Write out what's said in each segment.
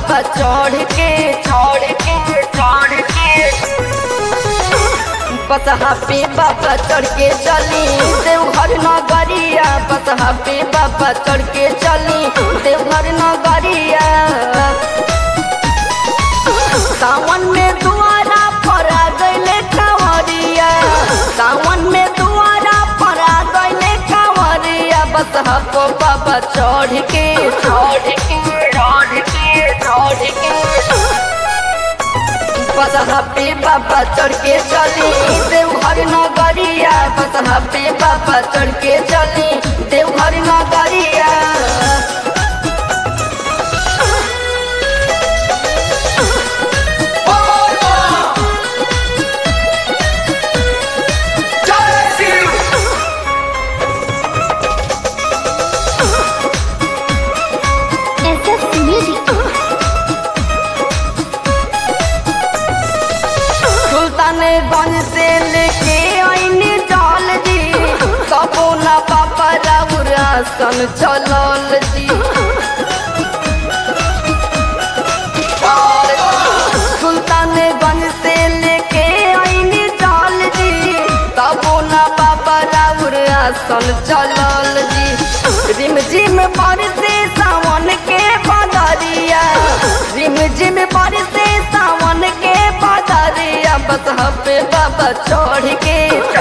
बाबा चढ़ के बसहा पे बाबा चढ़ के चली देवघर नगरिया। बसहा पे बाबा चढ़ के चली देवघर नगरिया। सावन में दुआरा पर आ गइले कांवरिया। सावन में दुआरा पर आ गइले कांवरिया। बसहा पे बाबा चढ़ के बसहा पे बाबा चढ़ के चली देवघर नगरिया। बसहा पे बाबा चढ़ के चली देवघर नगरिया। सुल्तानगंज से लेके आईने जल जी कबो ना बाबा राउर आसन चलल जी। सुल्तानगंज से लेके आईने जल जी कबो ना बाबा राउर आसन चलल जी। रिम झिम बरसे सावन के बदरिया। रिम झिम बरसे सावन के बदरिया। बसहा पे बाबा चढ़ के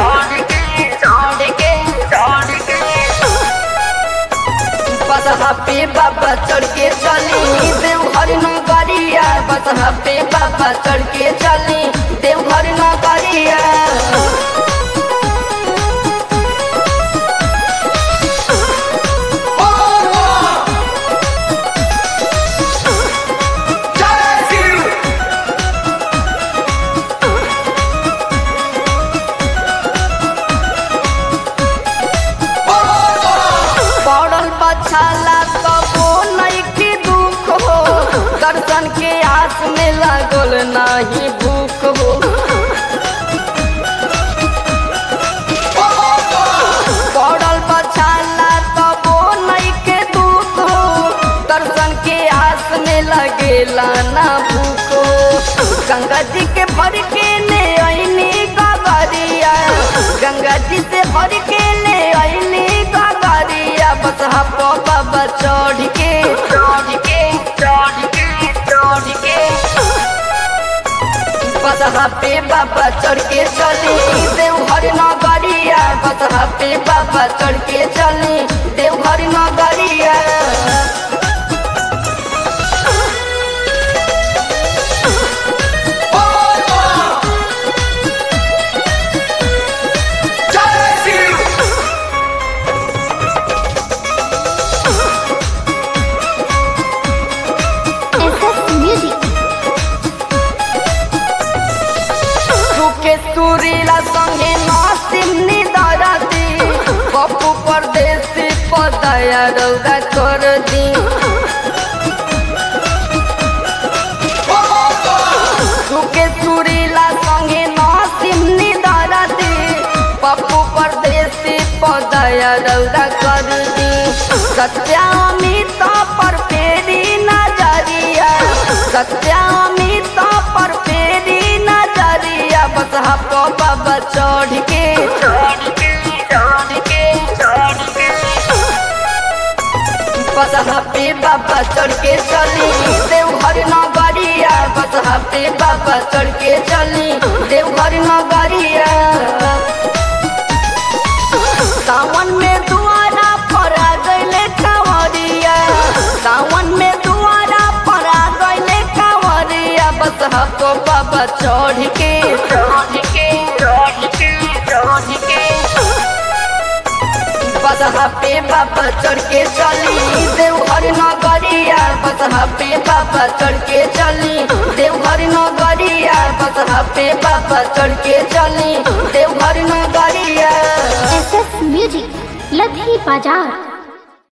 बसहा पे बाबा चढ़ के चली देवघर नगरिया। बसहा पे बाबा चढ़ के चली देवघर नगरिया। छाला कबो नइखे दुख हो। दर्शन के आस में लागल नाही भूख हो। पड़ल बछाला कबो नइखे दुख हो। दर्शन के आस में लगेला ना भूख हो। गंगा जी के भर के ले आईनी गगरिया। गंगा जी से भर के ले आईनी गगरिया। बसहा पे बाबा चढ़ के बसहा पे बाबा चढ़ के चली देवघर नगरिया। बसहा पे बाबा चढ़ के चली देवघर नगरिया। सुरीला संगे नासिनी दरदी पप्पू परदेसी पदया रौदा कर दी। सुके सुरीला संगे नासिनी दरदी पप्पू परदेसी पदया रौदा कर दी। सत्यामित पर फेरी नजरिया। सत्यामित पर फेरी नजरिया। बसहा पे बाबा चढ़ के बसहा पे बाबा चढ़ के चली देवघर नगरिया। बसहा पे बाबा चढ़ के चली देवघर नगरिया। सावन में दुआरा पर आ गइले कांवरिया। सावन में दुआरा पर आ गइले कांवरिया। बसहा पे बाबा चढ़ के बसहा पे बाबा चढ़ के चली देवघर नगरिया। बसहा पे बाबा चढ़ के चली देवघर नगरिया। बसहा पे बाबा चढ़ के चली देवघर नगरिया। SS म्यूजिक लधी बाजार।